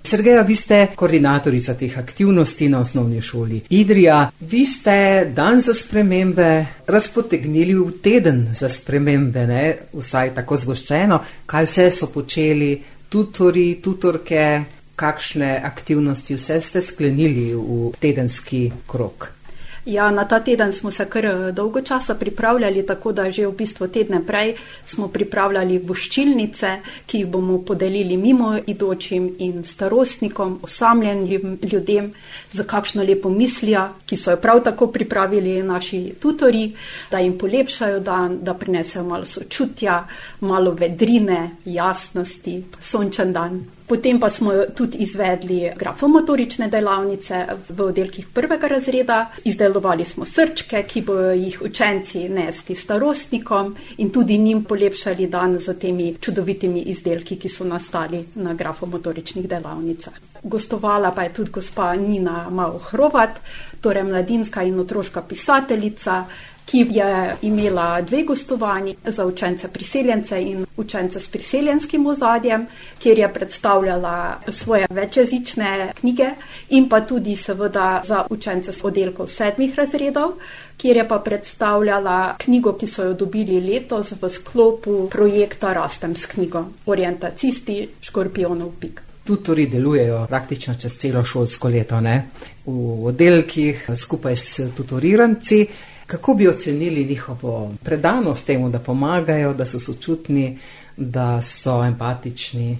Sergeja, vi ste koordinatorica teh aktivnosti na osnovni šoli Idrija. Vi ste dan za spremembe razpotegnili v teden za spremembe, ne? Vsaj tako zgoščeno. Kaj vse so počeli tutorji, tutorke, kakšne aktivnosti vse ste sklenili v tedenski krog? Ja, na ta teden smo se kar dolgo časa pripravljali, tako da že v bistvu tedne prej smo pripravljali voščilnice, ki jih bomo podelili mimoidočim in starostnikom, osamljenim ljudem za kakšno lepo mislijo, ki so jo prav tako pripravili naši tutorji, da jim polepšajo dan, da prinesejo malo sočutja, malo vedrine, jasnosti, sončen dan. Potem pa smo tudi izvedli grafomotorične delavnice v oddelkih prvega razreda. Izdelovali smo srčke, ki bojo jih učenci nesli starostnikom in tudi njim polepšali dan z temi čudovitimi izdelki, ki so nastali na grafomotoričnih delavnicah. Gostovala pa je tudi gospa Nina Mauch-Hrovat, torej mladinska in otroška pisateljica, ki je imela 2 gostovanji za učence priseljence in učence s priseljenskim ozadjem, kjer je predstavljala svoje večjezične knjige in pa tudi seveda za učence s oddelkov 7 razredov, kjer je pa predstavljala knjigo, ki so jo dobili letos v sklopu projekta Rastem s knjigo, orientacisti škorpionov pik. Tutorji delujejo praktično čez celo šolsko leto, ne? V oddelkih skupaj s tutoriranci. Kako bi ocenili njihovo predanost temu, da pomagajo, da so sočutni, da so empatični?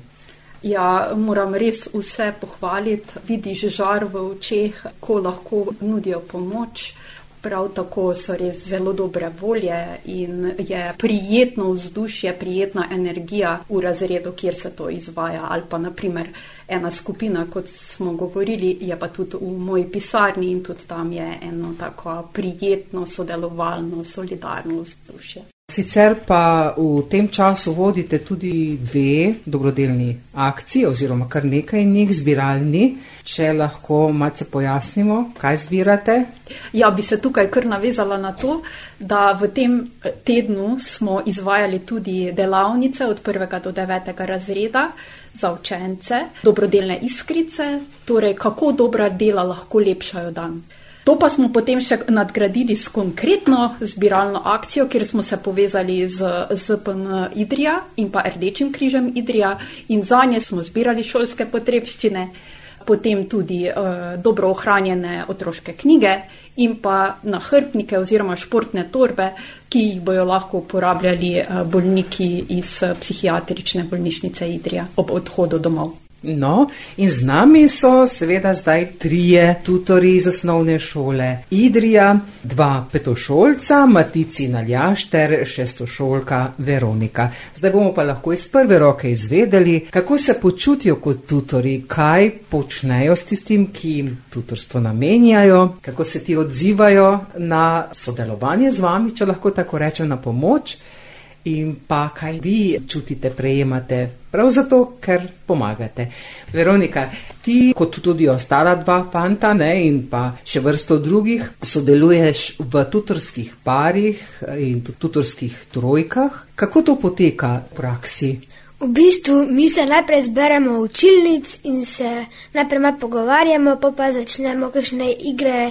Ja, moram res vse pohvaliti. Vidiš žar v očeh, ko lahko nudijo pomoč. Prav tako so res zelo dobre volje in je prijetno vzdušje, prijetna energija v razredu, kjer se to izvaja. Ali pa naprimer ena skupina, kot smo govorili, je pa tudi v moji pisarni in tudi tam je eno tako prijetno, sodelovalno, solidarno vzdušje. Sicer pa v tem času vodite tudi 2 dobrodelni akciji oziroma kar nekaj njih zbiralni. Če lahko malce pojasnimo, kaj zbirate? Ja, bi se tukaj kar navezala na to, da v tem tednu smo izvajali tudi delavnice od 1. do 9. razreda za učence, dobrodelne iskrice, torej kako dobra dela lahko lepšajo dan. To pa smo potem še nadgradili s konkretno zbiralno akcijo, kjer smo se povezali z ZPN Idrija in pa Rdečim križem Idrija in zanje smo zbirali šolske potrebščine, potem tudi dobro ohranjene otroške knjige in pa nahrbtnike oziroma športne torbe, ki jih bojo lahko uporabljali bolniki iz psihiatrične bolnišnice Idrija ob odhodu domov. No, in z nami so seveda zdaj 3 tutorji iz osnovne šole Idrija, 2 petošolca, Maticin Aljaž ter 6-šolka Veronika. Zdaj bomo pa lahko iz prve roke izvedeli, kako se počutijo kot tutorji, kaj počnejo s tistim, ki jim tutorstvo namenjajo, kako se ti odzivajo na sodelovanje z vami, če lahko tako rečem, na pomoč. In pa kaj vi čutite, prejemate, prav zato, ker pomagate. Veronika, ti kot tudi ostala 2 fanta, ne, in pa še vrsto drugih, sodeluješ v tutorskih parih in tutorskih trojkah. Kako to poteka v praksi? V bistvu mi se najprej zberemo v učilnic in se najprej malo pogovarjamo, pa začnemo kakšne igre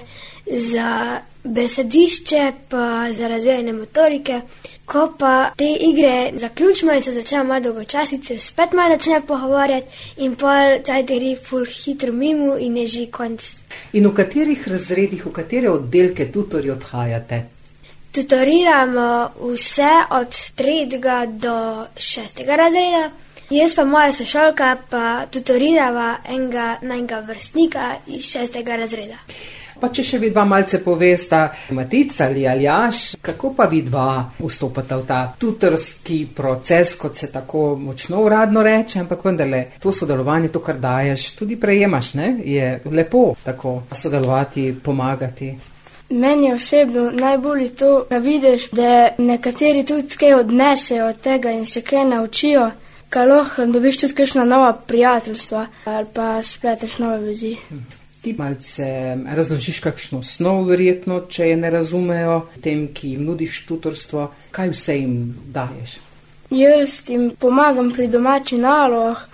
za besedišče, pa za razvijanje motorike. Ko pa te igre zaključimo in se začnemo malo dolgočasiti, se spet malo začnemo pogovarjati in pol cajt gre ful hitro mimo in je že konc. In v katerih razredih, v katere oddelke tutorji odhajate? Tutoriramo vse od 3. do 6. razreda. Jaz pa moja sošolka pa tutorirava enega vrstnika iz 6. razreda. Pa če še vi 2 malce povesta, Matica ali Aljaž, kako pa vi 2 vstopate v ta tutorski proces, kot se tako močno uradno reče, ampak vendarle to sodelovanje, to, kar daješ, tudi prejemaš, ne? Je lepo tako sodelovati, pomagati. Meni osebno najbolj to, da vidiš, da nekateri tudi kaj odnesejo od tega in se kaj naučijo, kaj lahko dobiš tudi kakšna nova prijateljstva ali pa spleteš nove vezi. Ti malce razložiš kakšno snov verjetno, če je ne razumejo, tem, ki jim nudiš tutorstvo, kaj vse jim daješ? Jaz jim pomagam pri domači nalog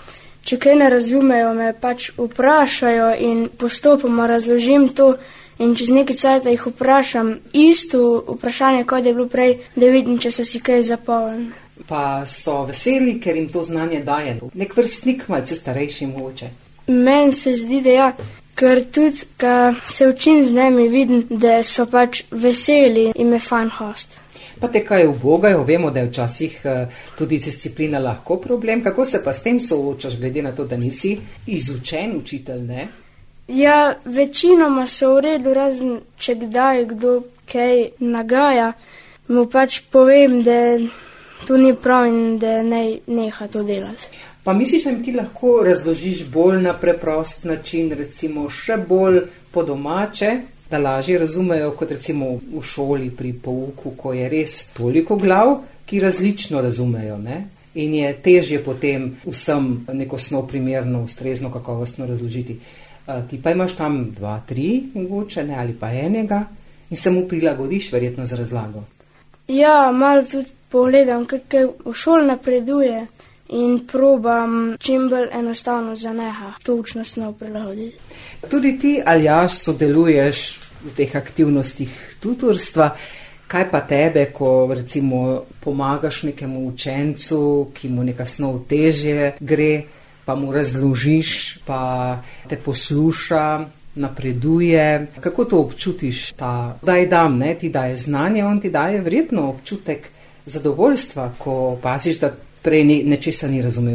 če kaj ne razumejo, me pač vprašajo in postopoma razložim to in čez nekaj cajta jih vprašam isto vprašanje, kot je bilo prej, da vidim, če so si kaj zapomnili. Pa so veseli, ker jim to znanje daje. Nek vrstnik, malce starejši mogoče. Meni se zdi, da ja, ker tudi, ko se učim z njimi, vidim, da so pač veseli in me fajn host. Pa te kaj ubogajo, vemo, da je včasih tudi disciplina lahko problem. Kako se pa s tem soočaš, glede na to, da nisi izučen učitelj, ne? Ja, večinoma so v redu, razen če kdaj kdo kaj nagaja, mu pač povem, da to ni prav in da naj neha to delati. Pa misliš, da jim ti lahko razložiš bolj na preprost način, recimo še bolj po domače, da lažje razumejo kot recimo v šoli pri pouku, ko je res toliko glav, ki različno razumejo, ne? In je težje potem vsem neko snov primerno, ustrezno, kakovostno razložiti. Ti pa imaš tam 2, 3 mogoče, ne, ali pa enega in se mu prilagodiš verjetno z razlago. Ja, malo tudi pogledam, kaj v šoli napreduje in probam čim bolj enostavno za neha to učno snov prilagoditi. Tudi ti, Aljaž, sodeluješ v teh aktivnostih tutorstva. Kaj pa tebe, ko recimo pomagaš nekemu učencu, ki mu neka snov težje gre, pa mu razložiš, pa te posluša, napreduje. Kako to občutiš? Daj dam, ne? Ti daje znanje, on ti daje verjetno občutek zadovoljstva, ko paziš, da prej nečesa ni razumel,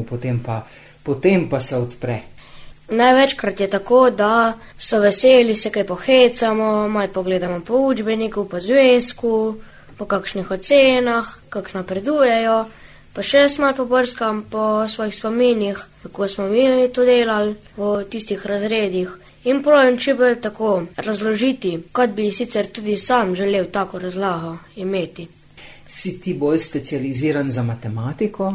potem pa se odpre. Največkrat je tako, da so veseli, se kaj pohecamo, malo pogledamo po učbeniku, po zvezku, po kakšnih ocenah, kak napredujejo, pa še malo pobrskam po svojih spominih, kako smo mi to delali v tistih razredih. In pravim, če bi tako razložiti, kot bi sicer tudi sam želel tako razlago imeti. Si ti bolj specializiran za matematiko?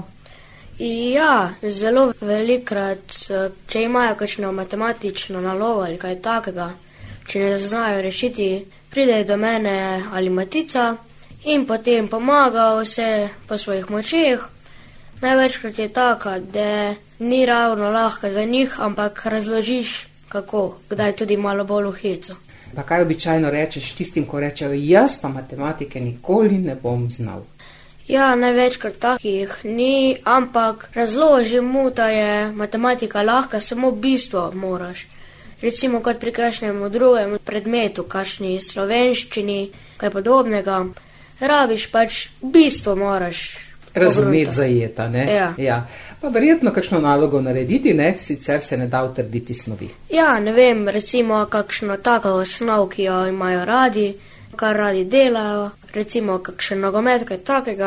Ja, zelo velikrat, če imajo kakšno matematično nalogo ali kaj takega, če ne znajo rešiti, pridejo do mene ali Matica in potem pomaga vse po svojih močeh. Največkrat je taka, da ni ravno lahko za njih, ampak razložiš kako, kdaj tudi malo bolj v hecu. Pa kaj običajno rečeš tistim, ko rečejo, jaz pa matematike nikoli ne bom znal? Ja, največkrat takih ni, ampak razložim mu, da je matematika lahka, samo bistvo moraš. Recimo kot pri kakšnemu drugem predmetu, kakšni slovenščini, kaj podobnega, rabiš pač bistvo moraš razumeti, zajeta, ne? Ja. Pa verjetno kakšno nalogo narediti, ne? Sicer se ne da utrditi snovi. Ja, ne vem, recimo kakšno tako osnov, ki jo imajo radi, kar radi delajo, recimo kakšen nogomet, kaj takega,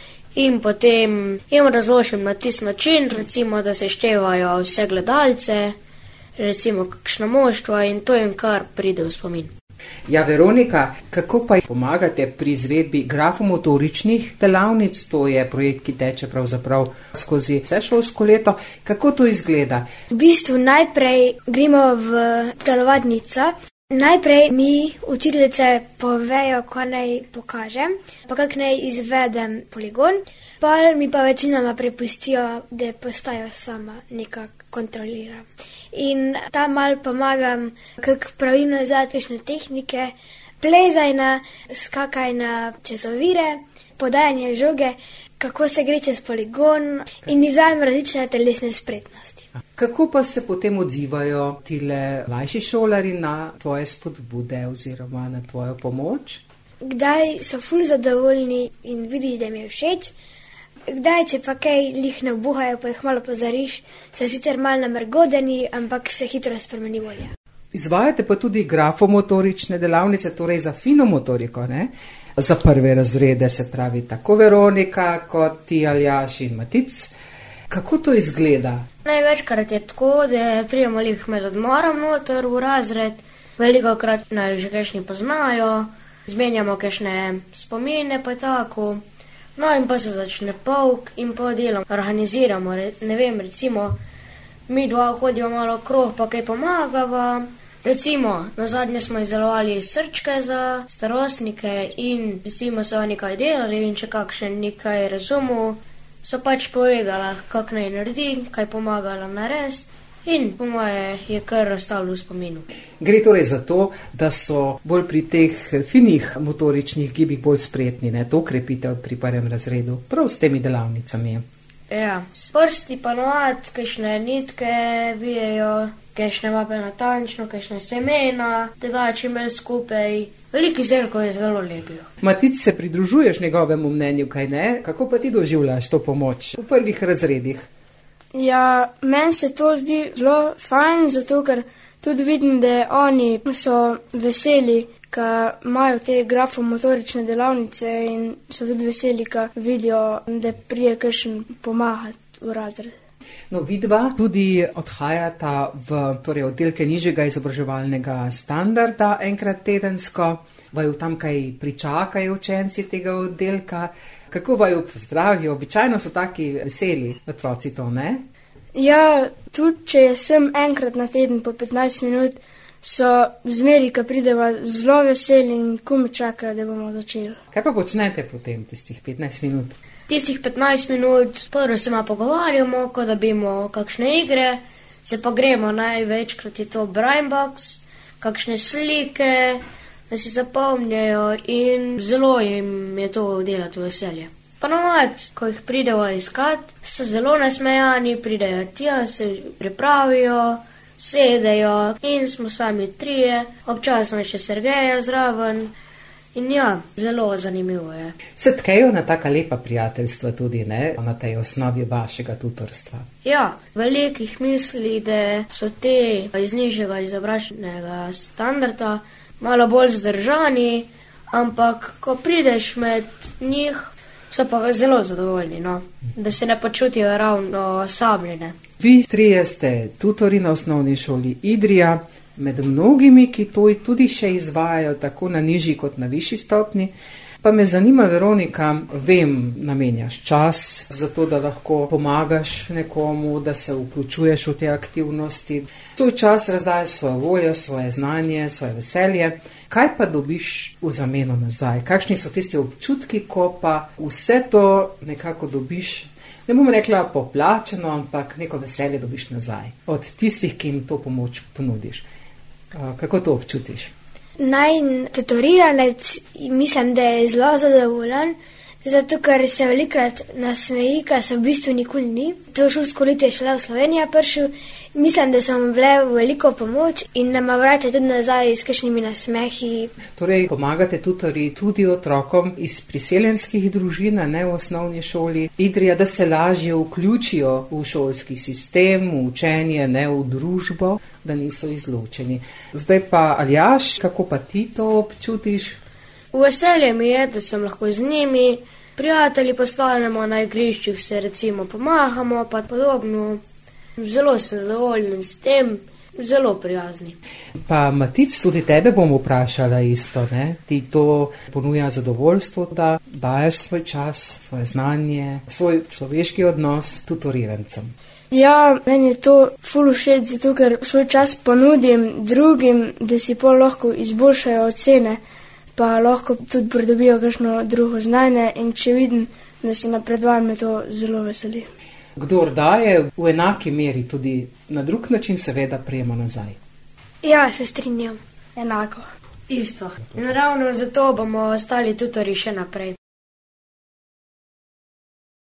in potem jim razložim na tisti način, recimo, da se števajo vse gledalce, recimo kakšno moštvo in to jim kar pride v spomin. Ja, Veronika, kako pa pomagate pri izvedbi grafomotoričnih delavnic? To je projekt, ki teče pravzaprav skozi vse šolsko leto. Kako to izgleda? V bistvu najprej gremo v telovadnico. Najprej mi učiteljice povejo, ko naj pokažem, pa kak naj izvedem poligon, pa mi pa večinoma prepustijo, da postajo sama nekako kontroliram. In tam malo pomagam, kak pravilno izvajati kakšne tehnike, plezajna, skakajna čez ovire, podajanje žoge, kako se gre čez poligon in izvajam različne telesne spretnosti. Kako pa se potem odzivajo tile mlajši šolari na tvoje spodbude oziroma na tvojo pomoč? Kdaj so ful zadovoljni in vidiš, da jim je všeč, kdaj, če pa kaj lih ne obuhajo, pa jih malo pozariš, so sicer malo namrgodeni, ampak se hitro spremeni volja. Izvajate pa tudi grafomotorične delavnice, torej za fino motoriko, ne? Za prve razrede, se pravi tako Veronika kot ti, Aljaž in Matic. Kako to izgleda? Največkrat je tako, da prijemo lih med odmorom noter v razred, velikokrat naj že kakšni poznajo, zmenjamo kakšne spomine pa tako, no in pa se začne pouk in po delom organiziramo, ne vem, recimo mi dva hodijo malo krog pa kaj pomagava, recimo nazadnje smo izdelovali srčke za starostnike in recimo so oni kaj delali in če kakšen nekaj razumel, so pač povedala, kako naj naredi, kaj pomagala narediti. In po moje je kar ostalo v spominu. Gre torej za to, da so bolj pri teh finih motoričnih gibih bolj spretni, ne? To krepite pri 1. razredu, prav s temi delavnicami. Ja, s prsti pa navad, kakšne nitke vijejo, kakšne mape natančno, kakšne semena, tega čim bolj skupaj. Veliki zrko je zelo lepijo. Matic, se pridružuješ njegovemu mnenju, kaj ne? Kako pa ti doživljaš to pomoč v 1. razredih? Ja, meni se to zdi zelo fajn, zato ker tudi vidim, da oni so veseli, ko imajo te grafomotorične delavnice in so tudi veseli, ko vidijo, da prije kakšen pomagati v razred. No, vidva tudi odhajata v oddelke nižjega izobraževalnega standarda enkrat tedensko. Vaju tam kaj pričakajo učenci tega oddelka? Kako vaju pozdravijo? Običajno so taki veseli otroci, to ne? Ja, tudi če sem enkrat na teden po 15 minut, so zmeri, ko prideva, zelo veseli in komaj čakajo, da bomo začeli. Kaj pa počnete potem tistih 15 minut? Tistih 15 minut prvo se malo pogovarjamo, ko dobimo kakšne igre, se pa gremo, največkrat je to Brainbox, kakšne slike, da si zapomnijo in zelo jim je to delati veselje. Pa navad, ko jih pridejo iskat, so zelo nasmejani, pridejo tja, se pripravijo, sedejo in smo sami trije, občasno je še Sergeja zraven in ja, zelo zanimivo je. Se tkejo na taka lepa prijateljstva tudi, ne, na tej osnovi vašega tutorstva? Ja, velikih misli, da so te iz nižjega izobražnega standarda malo bolj zdržani, ampak ko prideš med njih, so pa zelo zadovoljni, no? Da se ne počutijo ravno samljene. Vi trije ste tutori na osnovni šoli Idrija, med mnogimi, ki to tudi še izvajajo tako na nižji kot na višji stopni. Pa me zanima, Veronika, vem, namenjaš čas za to, da lahko pomagaš nekomu, da se vključuješ v te aktivnosti. Svoj čas razdajaš svojo voljo, svoje znanje, svoje veselje. Kaj pa dobiš v zameno nazaj? Kakšni so tisti občutki, ko pa vse to nekako dobiš, ne bom rekla poplačeno, ampak neko veselje dobiš nazaj od tistih, ki jim to pomoč ponudiš? Kako to občutiš? Tutoriranec mislim, da je zelo zadovoljen, zato ker se velikrat nasmeji, kar se v bistvu nikoli ni. To šolsko leto je šla v Slovenijo prišel, mislim, da so mu bile veliko pomoč in nam vrača tudi nazaj s kakšnimi nasmehi. Torej, pomagate tutori tudi otrokom iz priseljenskih družin, ne, v osnovni šoli Idrija, da se lažje vključijo v šolski sistem, v učenje, ne, v družbo, da niso izločeni. Zdaj pa, Aljaž, kako pa ti to občutiš? Veselje mi je, da sem lahko z njimi, prijatelji postanemo na igriščih, se recimo pomahamo, pa podobno. Zelo sem zadovoljen s tem, zelo prijazni. Pa Matic, tudi tebe bom vprašala isto, ne? Ti to ponuja zadovoljstvo, da daješ svoj čas, svoje znanje, svoj človeški odnos tutorirancem. Ja, meni je to ful všeč, zato ker svoj čas ponudim drugim, da si pol lahko izboljšajo ocene, pa lahko tudi pridobijo kakšno drugo znanje in če vidim, da se napredujem, me to zelo veseli. Kdor daje, v enaki meri tudi na drug način seveda prejema nazaj. Ja, se strinjam. Enako. Isto. In ravno zato bomo ostali tutori še naprej.